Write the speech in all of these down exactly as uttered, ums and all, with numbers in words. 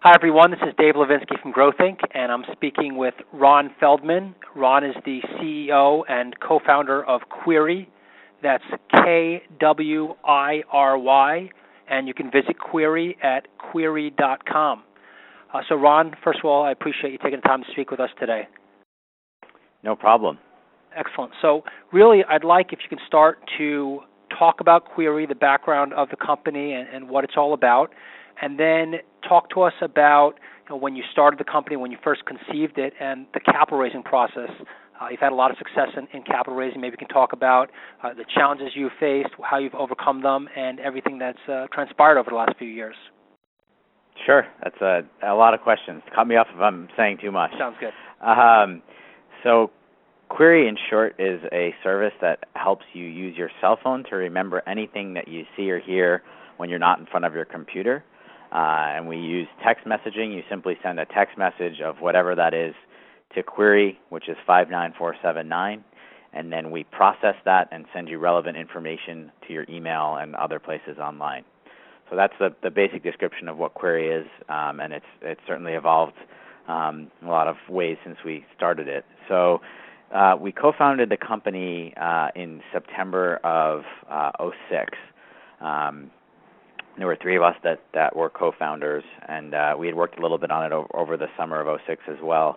Hi, everyone. This is Dave Levinsky from Growth Incorporated, and I'm speaking with Ron Feldman. Ron is the C E O and co-founder of Query. That's K W I R Y, and you can visit Query at query dot com. Uh, so, Ron, first of all, I appreciate you taking the time to speak with us today. No problem. Excellent. So, really, I'd like if you can start to talk about Query, the background of the company, and, and what it's all about. And then talk to us about you know, when you started the company, when you first conceived it, and the capital raising process. Uh, you've had a lot of success in, in capital raising. Maybe you can talk about uh, the challenges you've faced, how you've overcome them, and everything that's uh, transpired over the last few years. Sure. That's a, a lot of questions. Cut me off if I'm saying too much. Sounds good. Um, so Query, in short, is a service that helps you use your cell phone to remember anything that you see or hear when you're not in front of your computer. Uh, and we use text messaging. You simply send a text message of whatever that is to Query, which is five nine four seven nine, and then we process that and send you relevant information to your email and other places online. So that's the, the basic description of what Query is, um, and it's it's certainly evolved um, in a lot of ways since we started it. So uh, we co-founded the company uh, in September of uh, oh six. Um, There were three of us that, that were co-founders, and uh, we had worked a little bit on it over, over the summer of oh six as well.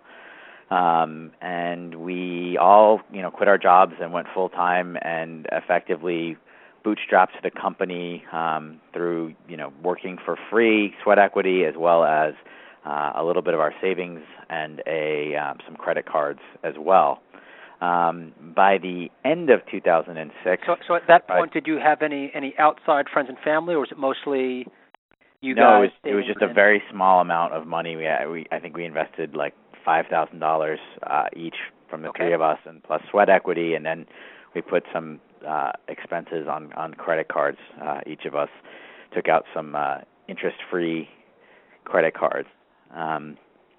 Um, and we all, you know, quit our jobs and went full-time and effectively bootstrapped the company um, through, you know, working for free, sweat equity, as well as uh, a little bit of our savings and a um, some credit cards as well. Um, by the end of two thousand six. So, so at that point, did you have any, any outside friends and family, or was it mostly you no, guys? No, it was, it was just in? a very small amount of money. We, we I think we invested like five thousand dollars uh, each from the okay. three of us, and plus sweat equity, and then we put some uh, expenses on, on credit cards. Uh, each of us took out some uh, interest-free credit cards. Um,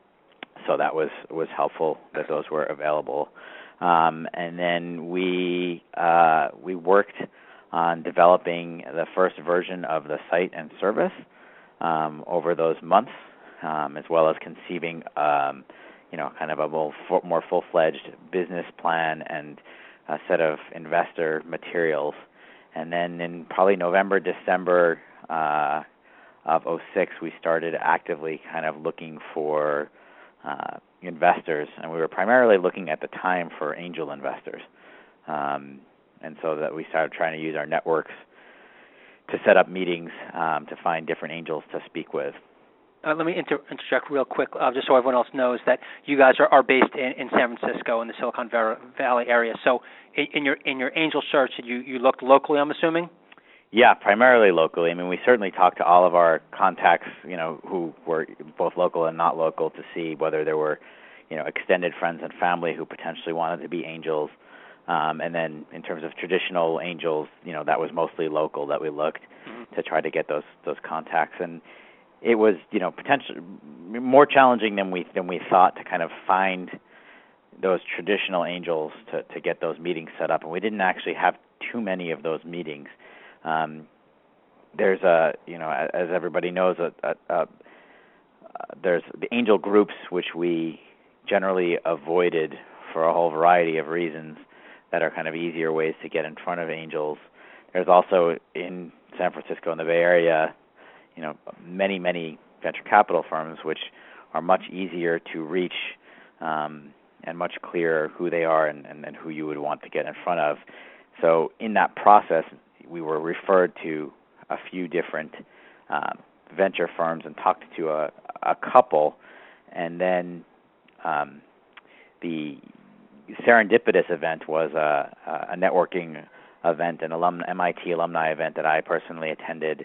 so that was, was helpful that those were available. Um, and then we uh, we worked on developing the first version of the site and service um, over those months, um, as well as conceiving, um, you know, kind of a more, more full-fledged business plan and a set of investor materials. And then in probably November, December uh, of oh six, we started actively kind of looking for Uh, investors, and we were primarily looking at the time for angel investors, um, and so that we started trying to use our networks to set up meetings um, to find different angels to speak with. Uh, let me inter- interject real quick, uh, just so everyone else knows that you guys are, are based in, in San Francisco in the Silicon Valley area. So, in, in your in your angel search, you you looked locally, I'm assuming. Yeah, primarily locally. I mean, we certainly talked to all of our contacts, you know, who were both local and not local, to see whether there were, you know, extended friends and family who potentially wanted to be angels. Um, and then in terms of traditional angels, you know, that was mostly local that we looked mm-hmm. to try to get those those contacts. And it was, you know, potentially more challenging than we than we thought to kind of find those traditional angels to, to get those meetings set up. And we didn't actually have too many of those meetings. Um, there's a, you know, as everybody knows, a, a, a, uh, there's the angel groups, which we generally avoided for a whole variety of reasons that are kind of easier ways to get in front of angels. There's also in San Francisco in the Bay Area, you know, many, many venture capital firms which are much easier to reach um, and much clearer who they are and, and, and who you would want to get in front of. So in that process, we were referred to a few different um, venture firms and talked to a, a couple, and then um, the Serendipitous event was a, a networking event, an alum, M I T alumni event that I personally attended,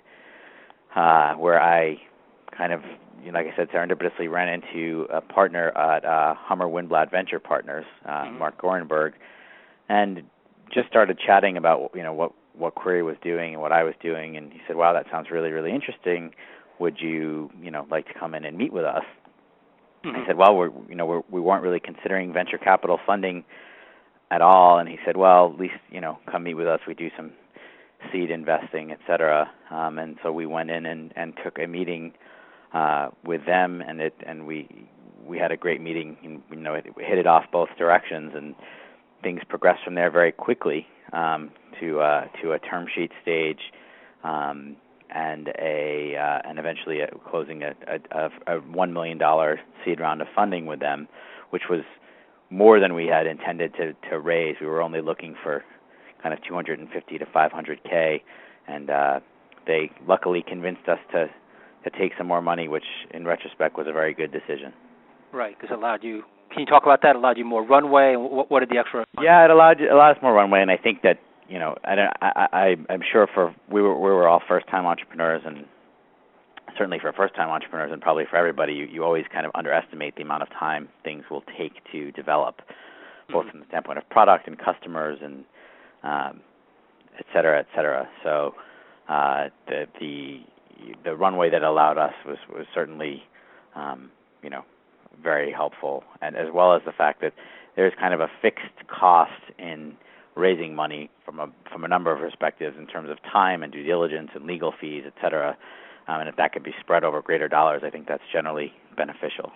uh, where I kind of, you know, like I said, serendipitously ran into a partner at uh, Hummer Winblad Venture Partners, uh, mm-hmm. Mark Gorenberg, and just started chatting about, you know, what what Query was doing and what I was doing, and he said, "Wow, that sounds really, really interesting. Would you, you know, like to come in and meet with us?" Mm-hmm. I said, "Well, we're, you know, we're, we weren't really considering venture capital funding at all." And he said, "Well, at least, you know, come meet with us. We do some seed investing, et cetera." Um, and so we went in and, and took a meeting uh, with them, and it and we we had a great meeting. And, you know, it, it hit it off both directions, and things progressed from there very quickly um, to uh, to a term sheet stage, um, and a uh, and eventually a, closing a, a, a one million dollar seed round of funding with them, which was more than we had intended to, to raise. We were only looking for kind of two hundred fifty to five hundred K, and uh, they luckily convinced us to to take some more money, which in retrospect was a very good decision. Right, because it allowed you. Can you talk about that? It allowed you more runway. And what, what did the extra? Yeah, it allowed you, allowed us more runway, and I think that you know, I don't, I, I I'm sure for we were we were all first time entrepreneurs, and certainly for first time entrepreneurs, and probably for everybody, you, you always kind of underestimate the amount of time things will take to develop, both Mm-hmm. from the standpoint of product and customers and um, et cetera, et cetera. So uh, the the the runway that allowed us was was certainly um, you know very helpful, and as well as the fact that there's kind of a fixed cost in raising money from a from a number of perspectives in terms of time and due diligence and legal fees, et cetera. Um, and if that could be spread over greater dollars, I think that's generally beneficial.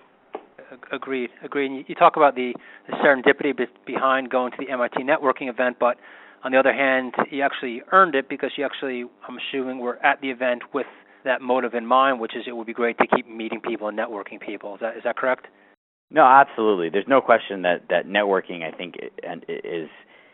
Agreed. Agreed. And you talk about the, the serendipity behind going to the M I T networking event, but on the other hand, you actually earned it because you actually, I'm assuming, were at the event with that motive in mind, which is it would be great to keep meeting people and networking people. Is that is that correct? No, absolutely. There's no question that, that networking, I think, is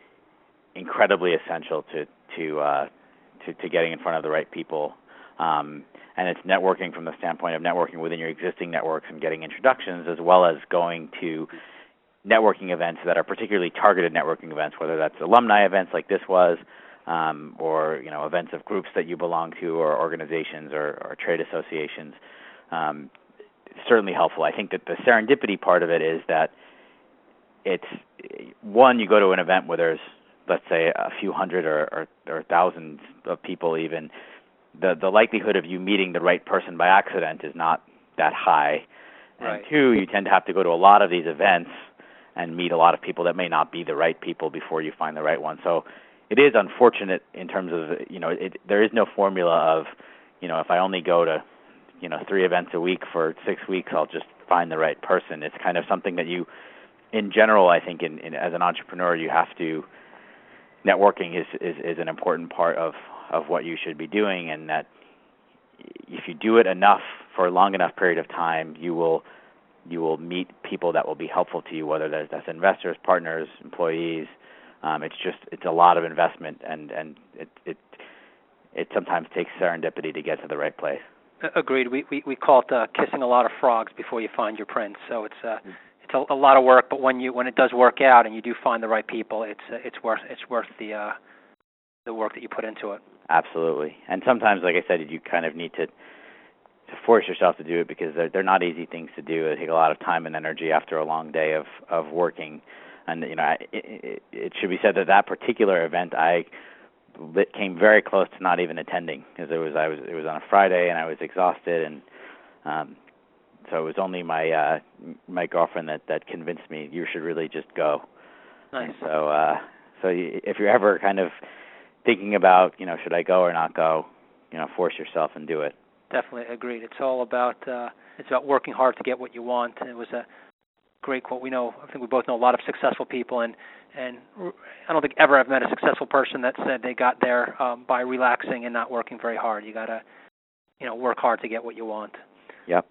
incredibly essential to to, uh, to to getting in front of the right people. Um, and it's networking from the standpoint of networking within your existing networks and getting introductions, as well as going to networking events that are particularly targeted networking events, whether that's alumni events like this was, um, or you know events of groups that you belong to, or organizations, or, or trade associations. Um, it's certainly helpful. I think that the serendipity part of it is that it's one, you go to an event where there's, let's say, a few hundred or, or, or thousands of people even. The the likelihood of you meeting the right person by accident is not that high. Right. And two, you tend to have to go to a lot of these events and meet a lot of people that may not be the right people before you find the right one. So it is unfortunate in terms of, you know, it, there is no formula of, you know, if I only go to, you know, three events a week for six weeks, I'll just find the right person. It's kind of something that you, in general, I think in, in as an entrepreneur, you have to, networking is, is, is an important part of, of what you should be doing, and that if you do it enough for a long enough period of time, you will you will meet people that will be helpful to you, whether that's, that's investors, partners, employees. Um, it's just it's a lot of investment, and, and it, it it sometimes takes serendipity to get to the right place. Agreed. We we, we call it uh, kissing a lot of frogs before you find your prince. So it's uh, it's a, a lot of work, but when you when it does work out and you do find the right people, it's uh, it's worth it's worth the uh, the work that you put into it. Absolutely. And sometimes, like I said, you kind of need to to force yourself to do it because they're, they're not easy things to do. They take a lot of time and energy after a long day of, of working. And, you know, I, it, it should be said that that particular event, I came very close to not even attending because it was I was it was on a Friday and I was exhausted, and um, so it was only my uh, my girlfriend that, that convinced me you should really just go. Nice. So uh, so if you're ever kind of thinking about, you know, should I go or not go, you know, force yourself and do it. Definitely agreed. It's all about uh, it's about working hard to get what you want. And it was a great quote. We know, I think we both know a lot of successful people, and and I don't think ever I've met a successful person that said they got there um, by relaxing and not working very hard. You gotta, you know, work hard to get what you want. Yep.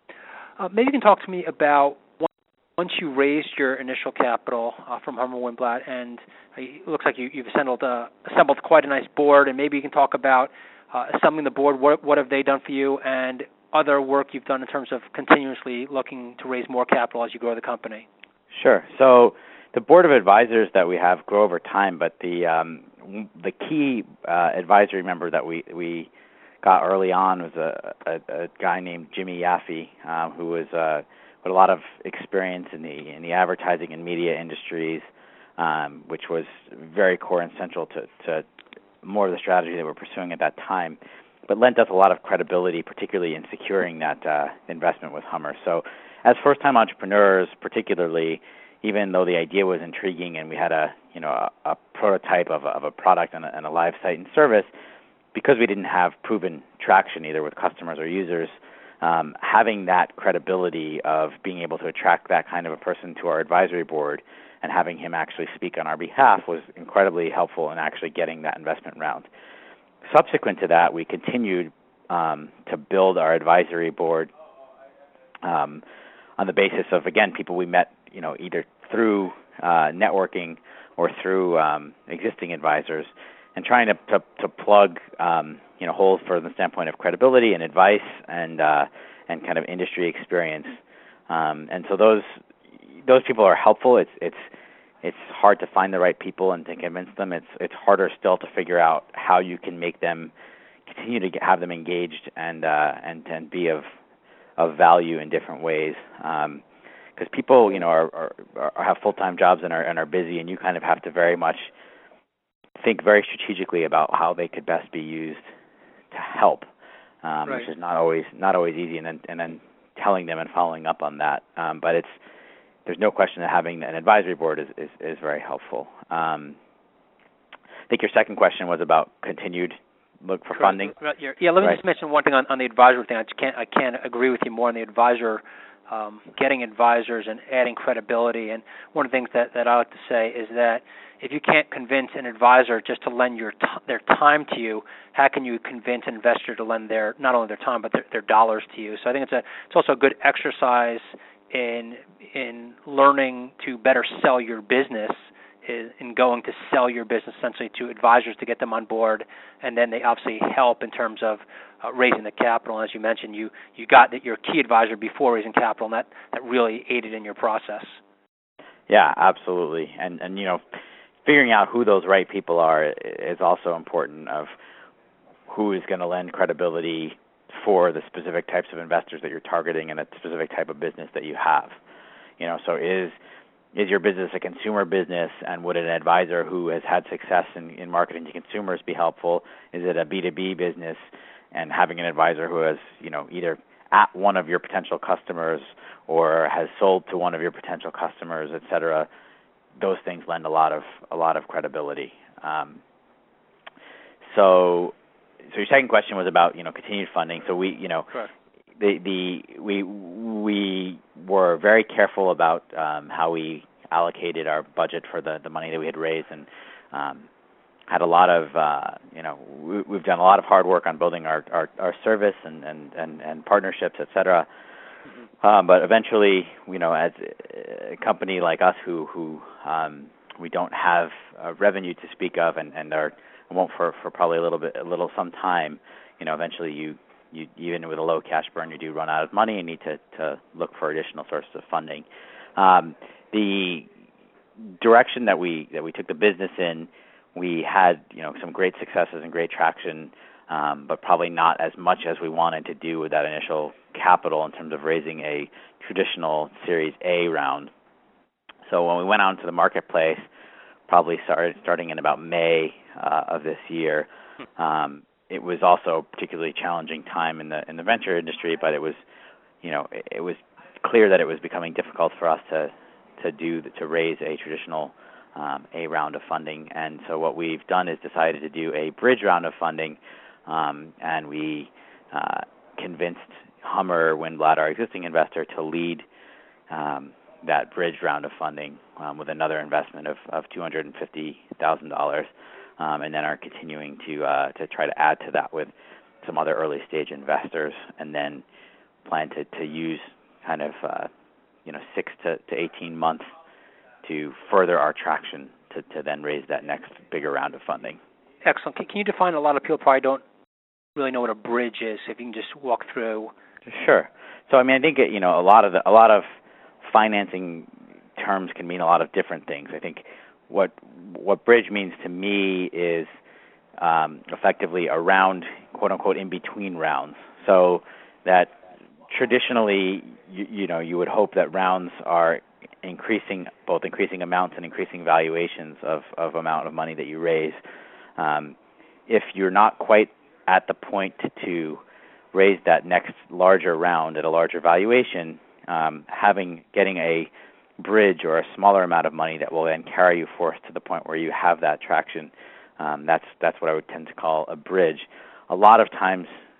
Uh, maybe you can talk to me about once you raised your initial capital uh, from Hummer Winblatt, and it looks like you, you've assembled uh, assembled quite a nice board, and maybe you can talk about uh, assembling the board. What what have they done for you, and other work you've done in terms of continuously looking to raise more capital as you grow the company? Sure. So the board of advisors that we have grow over time, but the um, the key uh, advisory member that we we got early on was a, a, a guy named Jimmy Yaffe, um, who was uh, with a lot of experience in the in the advertising and media industries, um, which was very core and central to, to more of the strategy that we're pursuing at that time, but lent us a lot of credibility, particularly in securing that uh, investment with Hummer. So as first-time entrepreneurs, particularly, even though the idea was intriguing and we had a you know a, a prototype of a, of a product and a, and a live site and service, because we didn't have proven traction either with customers or users, um, having that credibility of being able to attract that kind of a person to our advisory board and having him actually speak on our behalf was incredibly helpful in actually getting that investment round. Subsequent to that, we continued um, to build our advisory board um, on the basis of, again, people we met, you know, either through uh, networking or through um, existing advisors, and trying to to, to plug um, you know holes from the standpoint of credibility and advice and uh, and kind of industry experience. Um, and so those those people are helpful. It's it's it's hard to find the right people and to convince them. It's it's harder still to figure out how you can make them continue to get, have them engaged and uh, and and be of of value in different ways. Um, Because people, you know, are, are, are have full-time jobs and are and are busy, and you kind of have to very much think very strategically about how they could best be used to help, um, right. which is not always not always easy. And then and then telling them and following up on that. Um, but it's there's no question that having an advisory board is is, is very helpful. Um, I think your second question was about continued look for Correct. funding. Yeah, let me right. just mention one thing on, on the advisory thing. I just can't I can't agree with you more on the advisor. Um, getting advisors and adding credibility. And one of the things that, that I like to say is that if you can't convince an advisor just to lend your t- their time to you, how can you convince an investor to lend their not only their time but their, their dollars to you? So I think it's a it's also a good exercise in in learning to better sell your business, in, in going to sell your business essentially to advisors to get them on board, and then they obviously help in terms of Uh, raising the capital. And as you mentioned, you you got that your key advisor before raising capital, and that, that really aided in your process. Yeah, absolutely. And and you know, figuring out who those right people are is also important. Of who is going to lend credibility for the specific types of investors that you're targeting and a specific type of business that you have. You know, so is is your business a consumer business, and would an advisor who has had success in, in marketing to consumers be helpful? Is it a B two B business? And having an advisor who has, you know, either at one of your potential customers or has sold to one of your potential customers, et cetera, those things lend a lot of a lot of credibility. Um, so, so your second question was about, you know, continued funding. So we, you know, Correct. the the we we were very careful about um, how we allocated our budget for the the money that we had raised, and um, had a lot of, uh, you know, we, we've done a lot of hard work on building our, our, our service and, and, and, and partnerships, et cetera. Mm-hmm. Um, but eventually, you know, as a company like us who, who um, we don't have uh, revenue to speak of and, and are, won't for, for probably a little bit, a little some time, you know, eventually you, you, even with a low cash burn, you do run out of money and need to, to look for additional sources of funding. Um, the direction that we, that we took the business in, we had, you know, some great successes and great traction, um, but probably not as much as we wanted to do with that initial capital in terms of raising a traditional Series A round. So when we went out into the marketplace, probably started starting in about May uh, of this year, um, it was also a particularly challenging time in the in the venture industry, but it was, you know, it, it was clear that it was becoming difficult for us to to do to raise a traditional Um, a round of funding. And so what we've done is decided to do a bridge round of funding, um, and we uh, convinced Hummer Windblad, our existing investor, to lead um, that bridge round of funding um, with another investment of, of two hundred fifty thousand dollars, um, and then are continuing to uh, to try to add to that with some other early stage investors, and then plan to, to use kind of uh, you know six to, to eighteen months to further our traction to, to then raise that next bigger round of funding. Excellent. Can, can you define, a lot of people probably don't really know what a bridge is, if you can just walk through. Sure. So I mean, I think it, you know a lot of the, a lot of financing terms can mean a lot of different things. I think what what bridge means to me is um, effectively a round, quote unquote, in between rounds. So that traditionally, you, you know, you would hope that rounds are increasing, both increasing amounts and increasing valuations of, of amount of money that you raise. Um, if you're not quite at the point to raise that next larger round at a larger valuation, um, having getting a bridge or a smaller amount of money that will then carry you forth to the point where you have that traction, um, that's that's what I would tend to call a bridge. A lot of times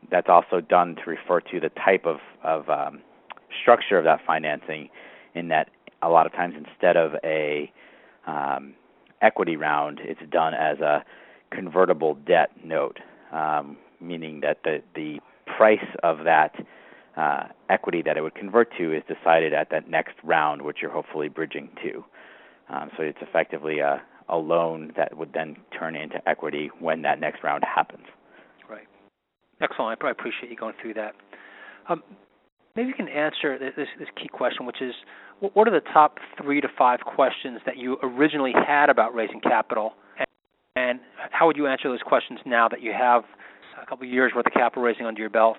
that's also done to refer to the type of, of um, structure of that financing, in that a lot of times instead of a um, equity round, it's done as a convertible debt note, um, meaning that the, the price of that uh, equity that it would convert to is decided at that next round, which you're hopefully bridging to. Um, so it's effectively a, a loan that would then turn into equity when that next round happens. Right. Excellent. I appreciate you going through that. Um, maybe you can answer this, this key question, which is, what are the top three to five questions that you originally had about raising capital, and, and how would you answer those questions now that you have a couple of years worth of capital raising under your belt?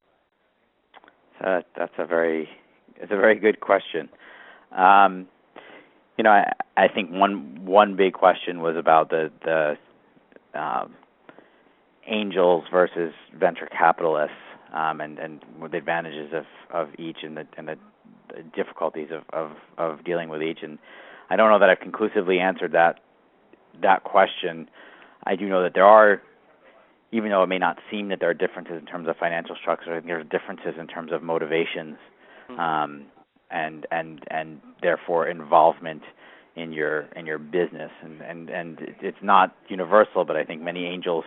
Uh, that's a very, it's a very good question. Um, you know, I, I think one one big question was about the the um, angels versus venture capitalists, um, and and the advantages of, of each, and the and the, the difficulties of, of, of dealing with each. And I don't know that I've conclusively answered that that question. I do know that there are, even though it may not seem that there are differences in terms of financial structure, I think there are differences in terms of motivations, um, and and and therefore involvement in your in your business. And, and, and it's not universal, but I think many angels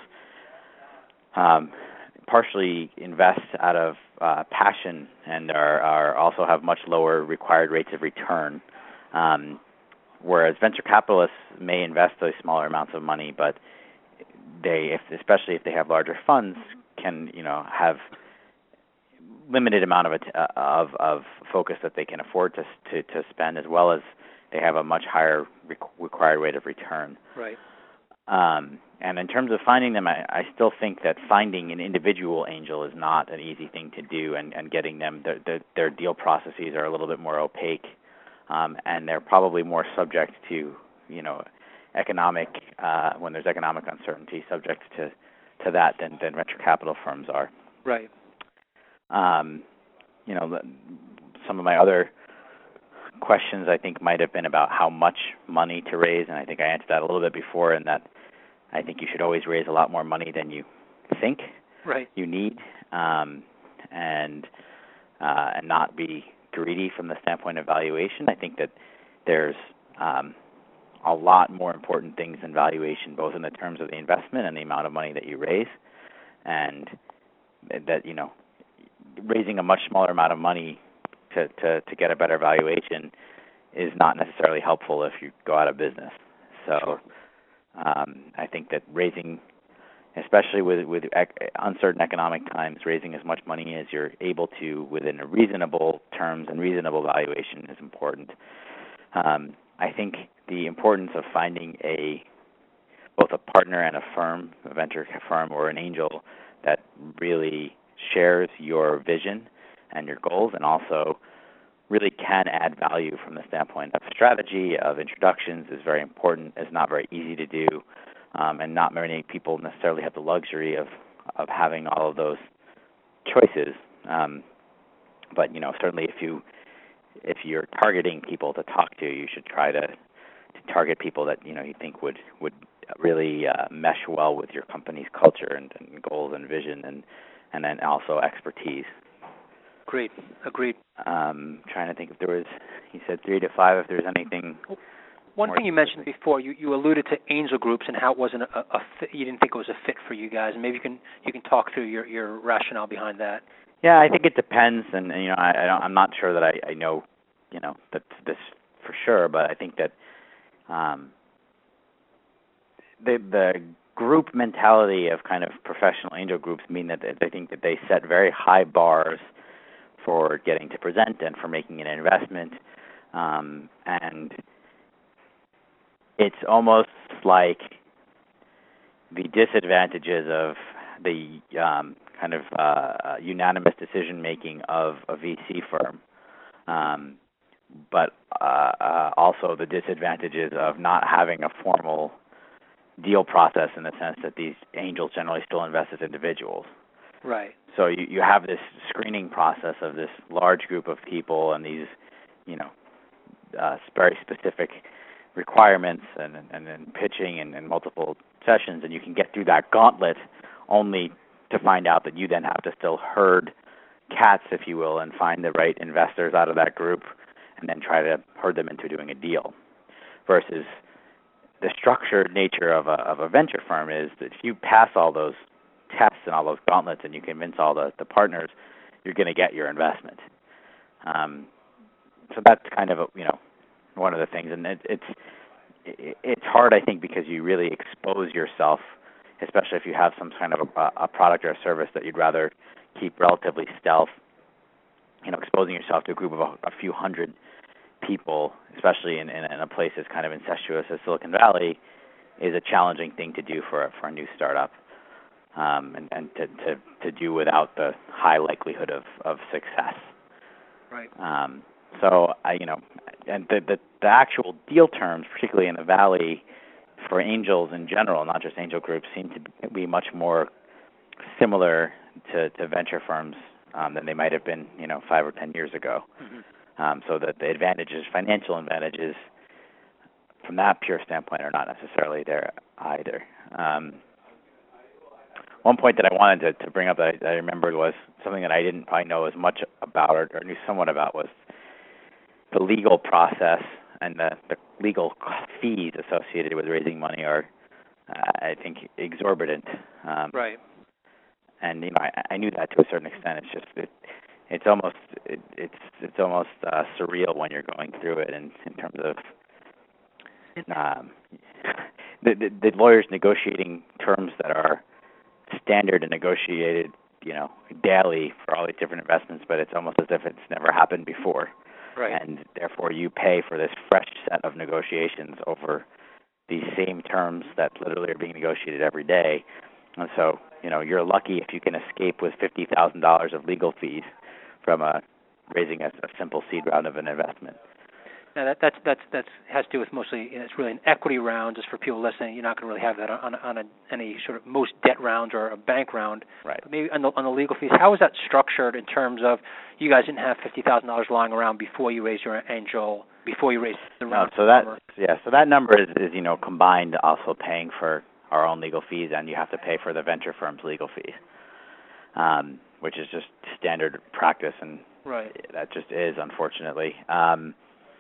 um, partially invest out of uh, passion, and are, are also have much lower required rates of return. Um, whereas venture capitalists may invest those smaller amounts of money, but they, if, especially if they have larger funds, can you know have limited amount of uh, of, of focus that they can afford to, to to spend, as well as they have a much higher required rate of return. Right. Um, and in terms of finding them, I, I still think that finding an individual angel is not an easy thing to do, and, and getting them, their, their, their deal processes are a little bit more opaque, um, and they're probably more subject to, you know, economic, uh, when there's economic uncertainty, subject to, to that than, than venture capital firms are. Right. Um, you know, some of my other questions I think might have been about how much money to raise, and I think I answered that a little bit before, in that I think you should always raise a lot more money than you think right. you need, um, and uh, and not be greedy from the standpoint of valuation. I think that there's um, a lot more important things than valuation, both in the terms of the investment and the amount of money that you raise, and that, you know, raising a much smaller amount of money to, to, to get a better valuation is not necessarily helpful if you go out of business. So sure. um, I think that raising, especially with, with ec- uncertain economic times, raising as much money as you're able to within a reasonable terms and reasonable valuation is important. Um, I think the importance of finding a both a partner and a firm, a venture firm or an angel, that really shares your vision and your goals, and also really can add value from the standpoint of strategy, of introductions, is very important. It's not very easy to do, um, and not many people necessarily have the luxury of, of having all of those choices. Um, but you know, certainly if you if you're targeting people to talk to, you should try to, to target people that you know you think would would really uh, mesh well with your company's culture and, and goals and vision, and and then also expertise. Agreed. Agreed. Um, trying to think if there was, he said three to five, if there's anything. One thing you mentioned before, you, you alluded to angel groups and how it wasn't a, a fit, you didn't think it was a fit for you guys, and maybe you can you can talk through your, your rationale behind that. Yeah, I think it depends, and, and you know, I, I don't, I'm not sure that I, I know, you know, that this for sure, but I think that um, the the group mentality of kind of professional angel groups mean that I think that they set very high bars for getting to present and for making an investment, um, and it's almost like the disadvantages of the um, kind of uh, unanimous decision making of a V C firm, um, but uh, uh, also the disadvantages of not having a formal deal process, in the sense that these angels generally still invest as individuals. Right. So you, you have this screening process of this large group of people and these, you know, uh, very specific requirements, and and then pitching and, and multiple sessions, and you can get through that gauntlet only to find out that you then have to still herd cats, if you will, and find the right investors out of that group and then try to herd them into doing a deal. Versus the structured nature of a of a venture firm is that if you pass all those tests and all those gauntlets and you convince all the, the partners, you're going to get your investment. Um, so that's kind of a, you know one of the things, and it, it's it, it's hard, I think, because you really expose yourself, especially if you have some kind of a, a product or a service that you'd rather keep relatively stealth. You know, exposing yourself to a group of a, a few hundred people, especially in, in, in a place as kind of incestuous as Silicon Valley, is a challenging thing to do for a, for a new startup, um, and, and to, to, to do without the high likelihood of, of success. Right. Um, so I, you know, and the, the the actual deal terms, particularly in the Valley, for angels in general, not just angel groups, seem to be much more similar to, to venture firms um, than they might have been, you know, five or ten years ago. Mm-hmm. Um, so that the advantages, financial advantages, from that pure standpoint, are not necessarily there either. Um, one point that I wanted to, to bring up that I, that I remembered was something that I didn't probably know as much about or, or knew somewhat about was the legal process and the, the legal fees associated with raising money are, uh, I think, exorbitant. Um, right. And you know, I, I knew that to a certain extent. It's just it, it's almost it, it's it's almost uh, surreal when you're going through it, in, in terms of um, the, the the lawyers negotiating terms that are standard and negotiated, you know, daily for all these different investments, but it's almost as if it's never happened before. Right. And therefore you pay for this fresh set of negotiations over these same terms that literally are being negotiated every day. And so, you know, you're lucky if you can escape with fifty thousand dollars of legal fees from a, raising a, a simple seed round of an investment. Now that that's that's that's has to do with mostly, it's really an equity round. Just for people listening, you're not going to really have that on on a, any sort of most debt round or a bank round. Right. But maybe on the on the legal fees, how is that structured in terms of you guys didn't have fifty thousand dollars lying around before you raised your angel, before you raised the round? No, so that yeah, so that number is, is you know combined also paying for our own legal fees, and you have to pay for the venture firm's legal fees, um, which is just standard practice, and right. that just is, unfortunately. Um,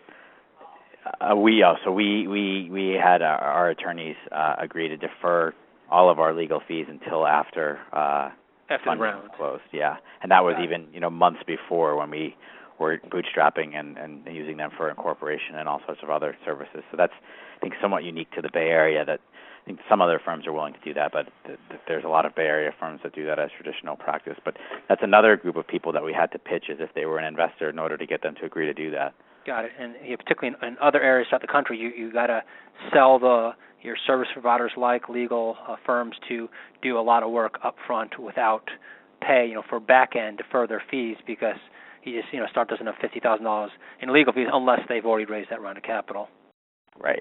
uh, we uh, so we we we had our, our attorneys uh, agree to defer all of our legal fees until after uh, after funding the round closed. Yeah, and that was Got even you know months before when we were bootstrapping and, and using them for incorporation and all sorts of other services. So that's I think somewhat unique to the Bay Area. That I think some other firms are willing to do that, but th- th- there's a lot of Bay Area firms that do that as traditional practice. But that's another group of people that we had to pitch as if they were an investor in order to get them to agree to do that. Got it. And yeah, particularly in, in other areas throughout the country, you you got to sell the your service providers like legal uh, firms to do a lot of work up front without pay, you know, for back end to further fees, because you just you know start doesn't have fifty thousand dollars in legal fees unless they've already raised that round of capital. Right.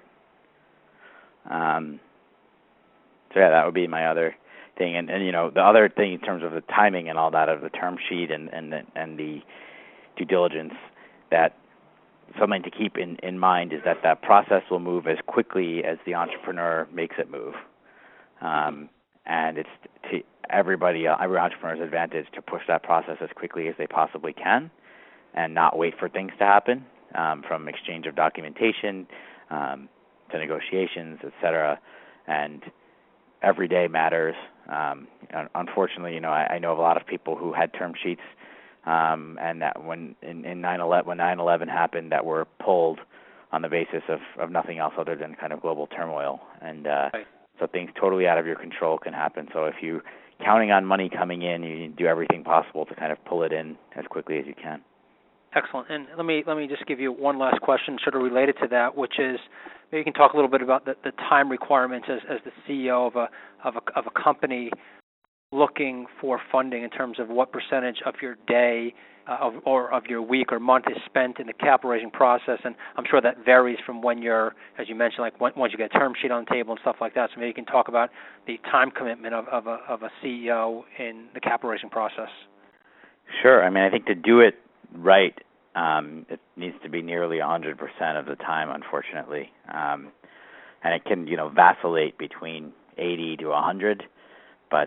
Um. So yeah, that would be my other thing, and and you know the other thing in terms of the timing and all that of the term sheet and and the, and the due diligence, that something to keep in, in mind is that that process will move as quickly as the entrepreneur makes it move, um, and it's to everybody, uh, every entrepreneur's advantage to push that process as quickly as they possibly can, and not wait for things to happen, um, from exchange of documentation um, to negotiations, et cetera. And every day matters. Um, unfortunately, you know, I, I know of a lot of people who had term sheets, um, and that when in, in nine eleven, when nine eleven happened, that were pulled on the basis of, of nothing else other than kind of global turmoil. And uh, right. so things totally out of your control can happen. So if you're counting on money coming in, you do everything possible to kind of pull it in as quickly as you can. Excellent. And let me let me just give you one last question, sort of related to that, which is maybe you can talk a little bit about the, the time requirements as, as the C E O of a of a of a company looking for funding, in terms of what percentage of your day uh, of, or of your week or month is spent in the capital raising process. And I'm sure that varies from when you're, as you mentioned, like when, once you get a term sheet on the table and stuff like that. So maybe you can talk about the time commitment of, of a of a C E O in the capital raising process. Sure. I mean, I think to do it right, um, it needs to be nearly one hundred percent of the time, unfortunately. Um, and it can, you know, vacillate between eighty to one hundred, but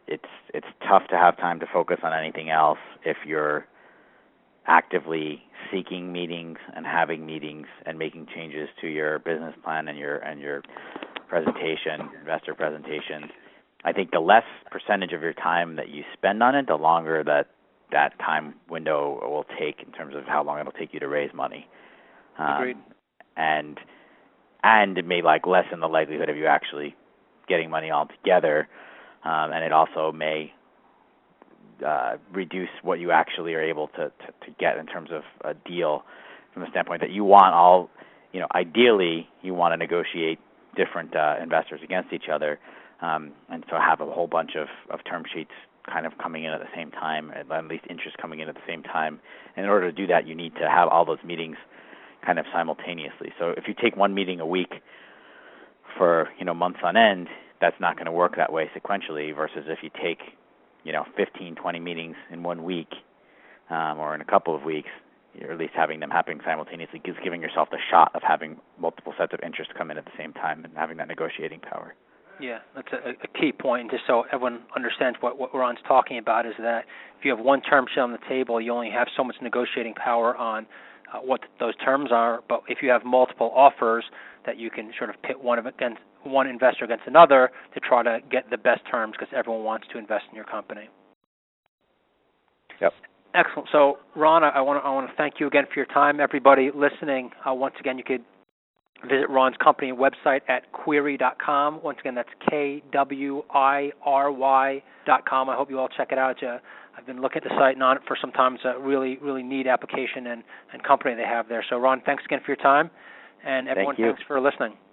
it's it's tough to have time to focus on anything else if you're actively seeking meetings and having meetings and making changes to your business plan and your and your presentation, investor presentations. I think the less percentage of your time that you spend on it, the longer that that time window will take in terms of how long it'll take you to raise money. Um, Agreed. And and it may like lessen the likelihood of you actually getting money altogether, um, and it also may uh, reduce what you actually are able to, to, to get in terms of a deal from the standpoint that you want all, you know, ideally you want to negotiate different uh, investors against each other, um, and so have a whole bunch of, of term sheets kind of coming in at the same time, at least interest coming in at the same time. And in order to do that, you need to have all those meetings kind of simultaneously. So if you take one meeting a week for, you know, months on end, that's not going to work that way sequentially, versus if you take, you know, fifteen, twenty meetings in one week, um, or in a couple of weeks, or at least having them happening simultaneously, gives giving yourself the shot of having multiple sets of interest come in at the same time and having that negotiating power. Yeah, that's a, a key point. And just so everyone understands what, what Ron's talking about is that if you have one term sheet on the table, you only have so much negotiating power on uh, what those terms are. But if you have multiple offers, that you can sort of pit one of against one investor against another to try to get the best terms, because everyone wants to invest in your company. Yep. Excellent. So, Ron, I want to I want to thank you again for your time. Everybody listening, uh, once again, you could visit Ron's company website at query dot com. Once again, that's K W I R Y dot com. I hope you all check it out. Uh, I've been looking at the site and on it for some time. It's a really, really neat application and, and company they have there. So, Ron, thanks again for your time. And everyone, Thank you. Thanks for listening.